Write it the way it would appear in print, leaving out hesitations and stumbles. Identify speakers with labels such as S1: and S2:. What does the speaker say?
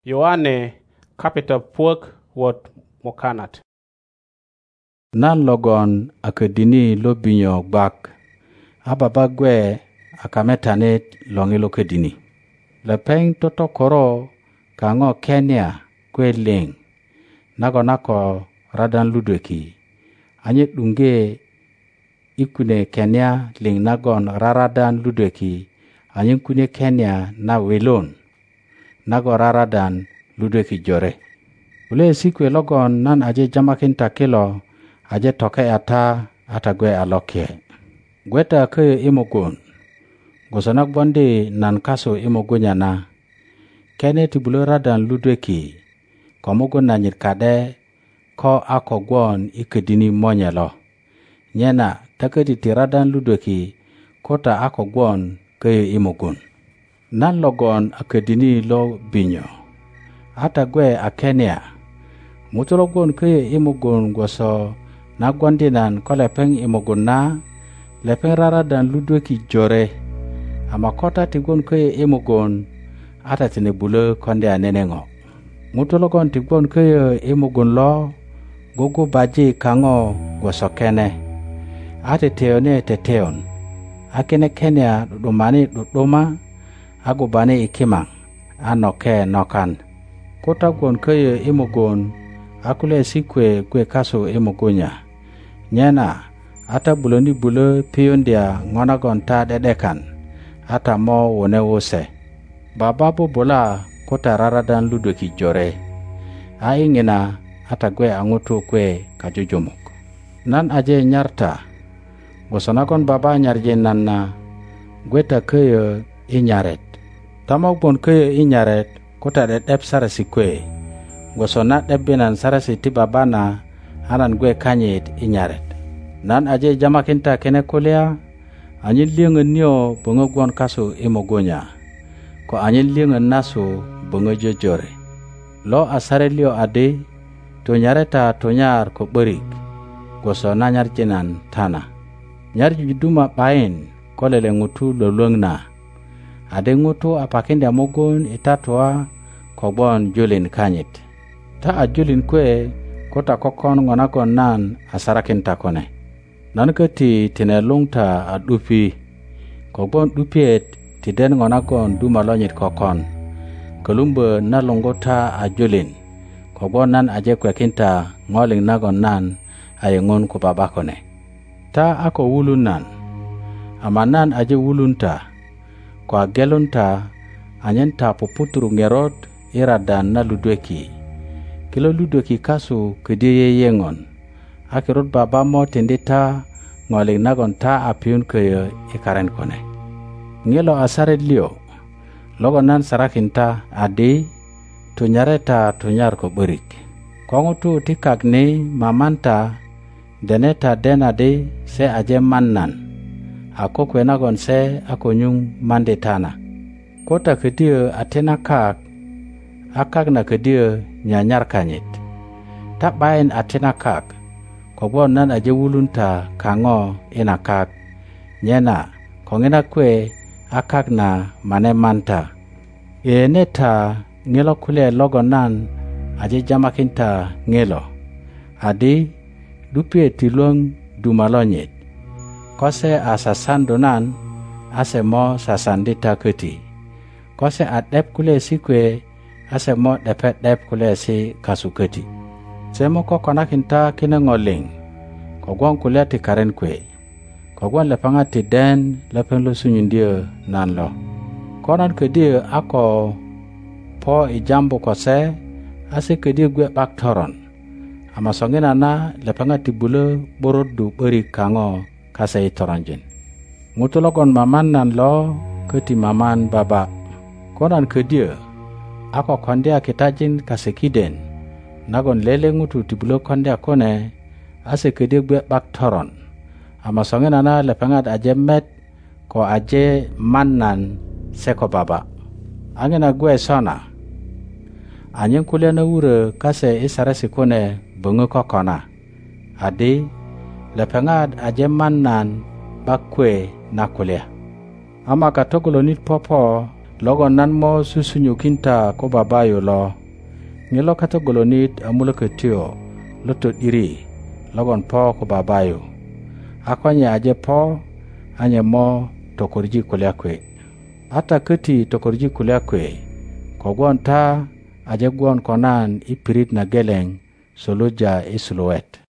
S1: Yohane kapita puok wot mokanat.
S2: Nan logon akedini lobinyo gbak. Ababa gwe akametane longi lokedini. Lepeng toto koro kango Kenya gwe ling. Nako radan ludweki. Anyet dunge ikune Kenya ling nagon raradan ludweki. Anyet kune Kenya na welon. Nago raradan ludweki jore. Ule sikwe logon nan aje jamakin takilo aje toke ata gwe alokie. Gweta ke imogun. Gosonak bondi nan kaso imogunya na. Kene tibulo radan ludweki. Komugun na nyirkade ko ako gwon ikedini monyelo. Nyena takedi ti radan ludweki kota ako gwon ke imogun. Nan logon akedini lo binyo. Ata gwe a Kenya. Mutulogon ke imogun goso na gwandinan ko lepeng imogun na lepeng raradan ludweki jore. Ama kota tigon ke imogun ata tinebule konde anenengo. Mutulogon tigon ke imogun lo gogo baji kango goso kene. Ate teone te teon. Akene Kenya dumani duduma ago bane ikimang anoke nokan. Kota gon ke imogun akule sikwe kwe kaso imogunya. Nyena ata buloni bule piondia ngonagon ta dedekan. Ata mo wone wose. Bababu bula kota raradan ludweki jore. Aingina ata gwe angutu kwe kajujumuk. Nan aje nyarta. Gosonakon baba nyarje nanna. Gweta keye inyaret. Tamok bon keye inyaret. Kota dedep sarasi kwe. Gosonat debinan sarasi ti babana. Anan gwe kanyit inyaret. Nan aje jamakinta kene kulia. Anyin liengen nyo bunga gwan kaso imogonya. Ko anyin liengen naso bunga jojore. Lo asare lio ade. Tonyareta tonyar ko berik. Goso na nyarjinan tana. Nyarji juduma pain kolele ngutu lolong na. Ade ngutu apakinde mogon itatwa kogbon julin kanyit. Ta a julin kwe kota kokon ngonakon nan asarakin takone. Nan kati tine lungta a dupi. Kogbon dupiet tiden ngonakon dumalonyit kokon. Kolumbe na lungota a julin. Kogbon nan aje kwekinta ngoling nagon nan ayengon kubabakone. Ta ako wulun nan. Ama nan aje wulunta. Kwa gelunta anyenta puputuru ngerot iradan na ludweki. Kilo ludweki kasu kediye yengon. Akirot baba mo tindita ngoling nagon ta apiun kaya ikaren kone. Ngelo asare lio. Logo nan sarakinta adi tunyareta tunyar ko berik. Kongutu tikagni mamanta deneta denade se aje mannan. Ako kwenagon se ako nyung mandetana. Kota kedia atena kak. Akak na kedia nyanyar kanyit. Tak bain atena kak. Kogwon nan aje wulunta kango ina kak. Nyena kongina kwe akak na mane manta. Neta ngelo kule logo nan aje jamakinta ngelo. Adi dupie tilong dumalonyit. Kose asasan donan ase mo sasandita keti. Kose adep kule sikwe ase mo dep kule si kasuketi. Semo ko konakinta kine ngoling. Kogwon kule ti karen kwe. Kogwon lepanga ti den lepeng lo sunyindia nan lo. Konan kedia ako po ijambo kose ase kedia gwe baktoron. Ama songina na lepanga ti bule borodu beri kango kasai toranjin. Mutulogon maman nan lo keti maman baba. Konan kedia ako kondia kitajin kasekiden. Nagon lele ngutu tibulo kondia kone ase kedia gwe baktoron. Ama songina na lepengat aje met ko aje mannan seko baba. Angina gwe sona. Anyen kulia na ure kase isarasi kone bunga kokona. Adi lepengat aje mannan bakwe na kulia. Ama katokolo nit popo logon nan mo susunyukin ta ko babayo lo ngilo kata golonit amulaka tiyo loto iri logon po ko babayo akwanya aje po anye mo tokorji kulyakwe ata kati tokorji kulyakwe kogon ta aje gwon konan ipirit na geleng soluja isluet